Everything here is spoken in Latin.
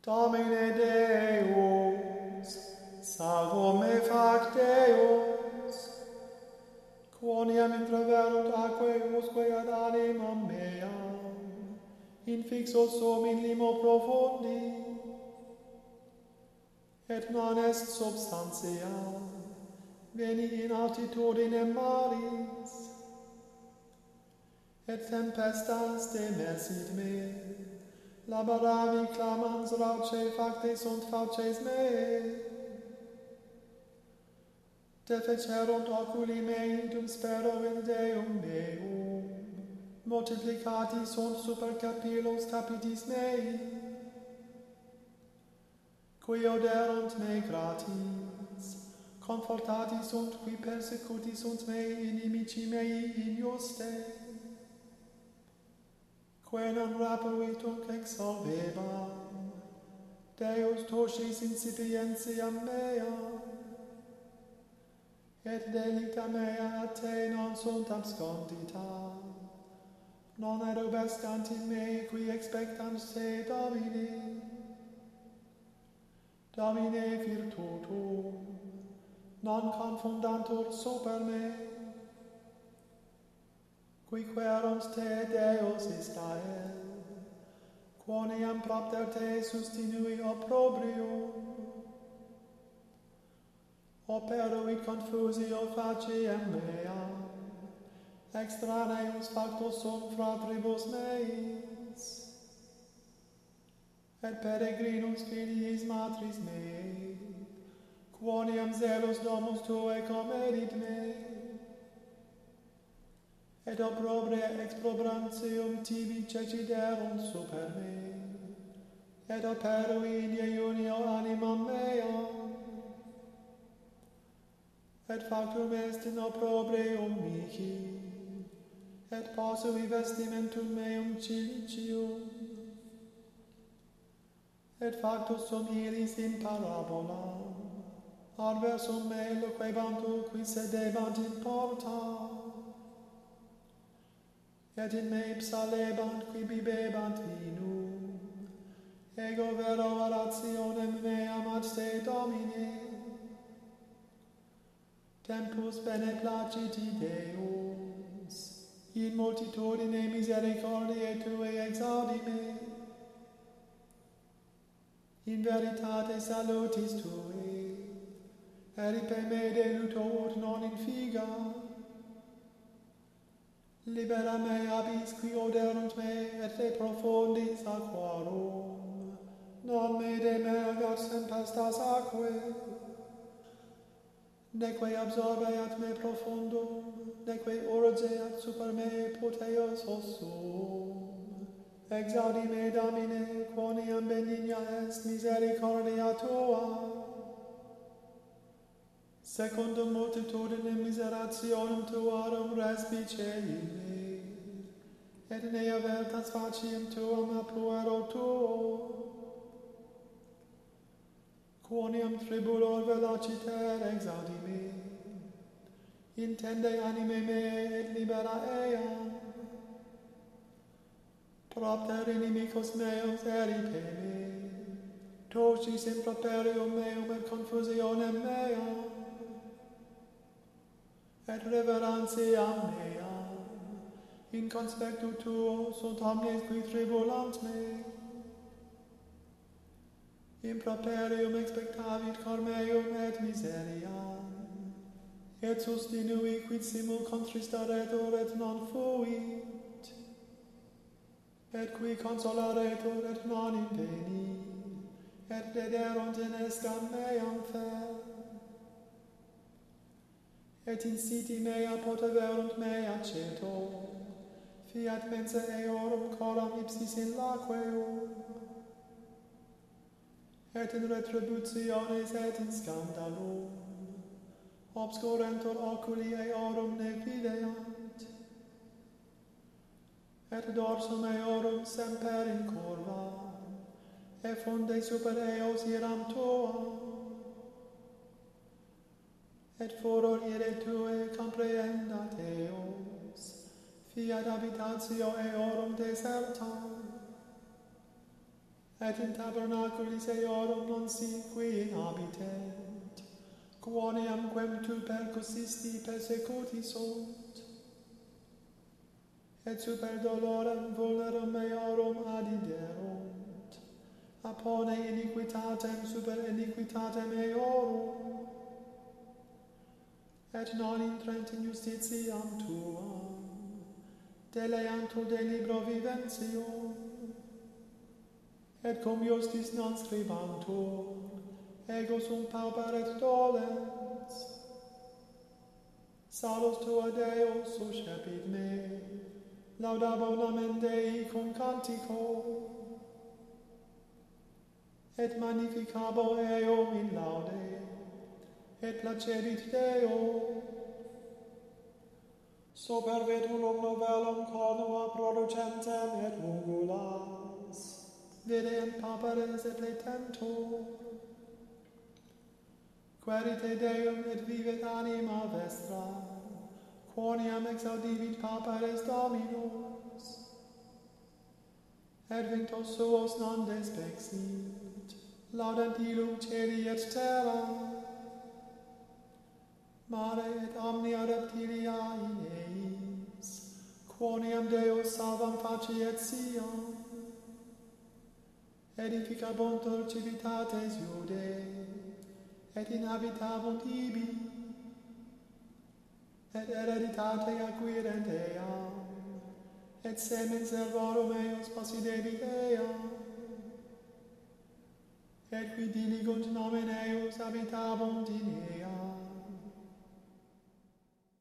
Domine Deus, salvo me fac Deus, quoniam intraverunt aquae usque ad animam meam, infixo sum in limo profundi, et non est substantia, veni in altitudine maris, et tempestas demersit me, labaravi clamans rauce facte sunt fauces mei, defecerunt oculi mei dum spero in Deum meum, multiplicati sunt super capillos capitis mei, qui oderunt me gratis, confortati sunt qui persecuti sunt mei inimici mei injuste, quae non rapuit tunc exsolvebam, Deus toscis insipientiam mea, et delicta mea a te non sunt abscondita, non adobescant in me qui expectant te, Domine. Domine virtutum, non confundantur super me, qui querunt te Deus Israel, quoniam propter te sustinui opprobrium, operuit confusio faciem meam, extraneus factus sunt fratribus meis, et peregrinus filiis matris mei, quoniam zelus domus tuae comedit me, et opprobria exprobrantium tibi ceciderunt super me, et operui in iunio animam meam, et factum est in opprobrium mihi, et posui vestimentum meum cilicium, et factus sum illis in parabola, adversum me loquebantur qui sedebant in porta, et in me psalebant qui bibebant vinum, ego vero orationem meam ad te, Domine, tempus bene placiti Deus, in multitudine misericordiae tuae exaudi me, in veritate salutis tui, eripe me de luto ut non infiga, libera me abis qui oderunt me, et de profundis aquarum, non me demergat tempestas aquae, neque absorbeat me profundum, neque urgeat super me poteos ossum. Exaudi me, Domine, quoniam benigna est misericordia tua, secundum multitudinem miserationem tuarum respice in me, et ne avertas faciem tuam a puero tuo, quoniam tribulor velociter exaudi me, intende anime me et libera eam, propter inimicos meus eripe me, toscis in properium meum et confusionem meam, et reverantiam meam, in conspectu tuo sunt omnes qui tribulant me, improperium expectavit cor meum et miseriam, et sustinui quid simul contristaretur et non fuit, et qui consolaretur et non impeni, et dederunt in escam meam fer, et in siti mea poteverunt mea ceto, fiat mensa eorum coram ipsis in laqueum, et in retributiones et in scandalum, obscurentur oculi eorum ne videant, et dorsum eorum semper incurva, e funde super eos iram tuam, et furor ire tuae comprehendat eos, fiat habitatio eorum deserta, et in tabernaculis eorum non si qui inhabitent, quoniam quem tu percussisti persecuti sunt, et super dolorem vulnerum eorum adiderunt, appone iniquitatem super iniquitatem eorum, et non intrent in justitiam tuam, deleantur de libro viventium, et cum justis non scribantur, ego sum pauper et dolens. Salus tua Deo suscepit me, laudabo nomen Dei cum cantico, et magnificabo eum in laude, et placebit Deo. Super veturum novellum conua producentem et ungulas, videant pauperes et latentur, querite Deum et vivet anima vestra, quoniam exaudivit pauperes Dominus, et vinctos suos non despexit, laudant illum celi et terra, mare et omnia reptilia in eis, quoniam Deus salvam faciet siam, edificabuntur civitates Iudae, et inhabitabunt ibi, et hereditate acquirent eam, et semen servorum eos possidebit eam, et qui diligunt nomen eos habitabunt in eam,